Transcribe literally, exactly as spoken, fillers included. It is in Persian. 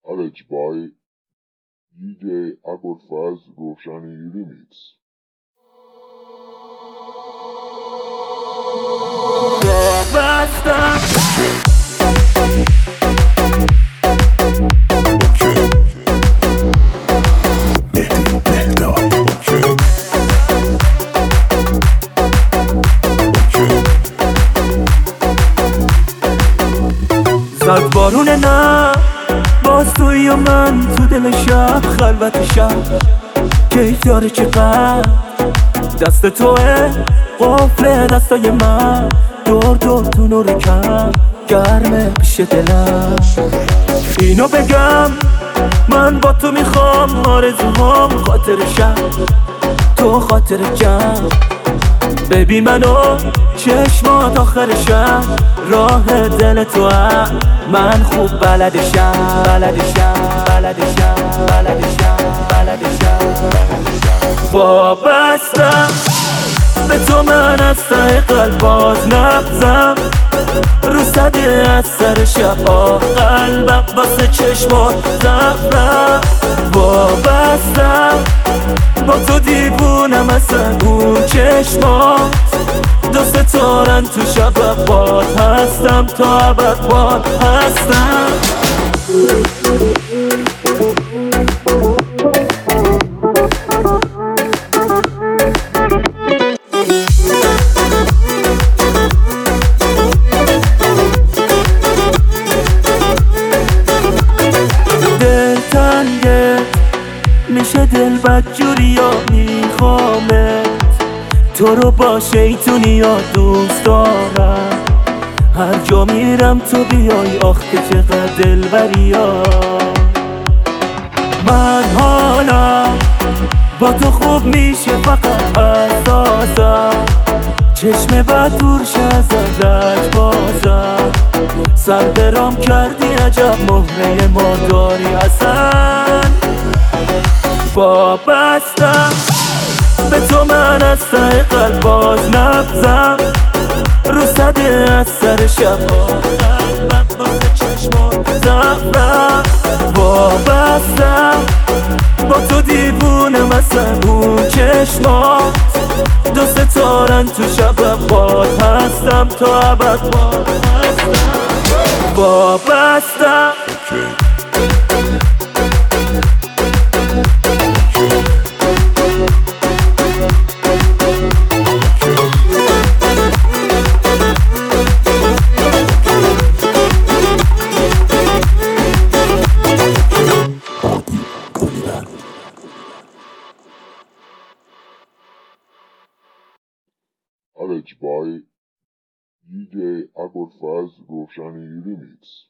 Arranged by D J Abolfaz Roshani Remix. زد بارون نه باز توی و من تو دل شب خلوت شب کیف داره چقدر دست توه قفل دستای من دور دور تو نور کم گرمه پیش دلم اینو بگم من با تو میخوام آرزوهام خاطر شب تو خاطر جمع ببین منو چشمات آخر شب راه دل تو هم من خوب بلدشم بلدشم بلدشم بلدشم بلدشم وابستم به تو من از ته قلب باز نبزم رو صده از سر شب آه قلبم واسه چشمات زفرم وابستم با تو دیوونم اصلا اون چشمات دو ستارن تو شب باد هستم تا ابد باد هستم دل تنگه میشه دل بدجوری ها میخوامت تو رو با شیطونی ها دوست دارم هر جا میرم تو بیای آخ که چقدر دلبری ها من حالا با تو خوب میشه فقط اساسم چشم بد دورش ازت بازم سر برام کردی عجب مهره ما داری اصلا وابستم به تو من از ته قلب باز نبزم رو صده از سر شب قلبم واسه چشمات زفرم وابستم با تو دیوونم اصلا اون چشمات دو ستارن تو شب باد هستم تا ابد باد هستم وابستم Arranged by D J Abolfaz Roshani Remix.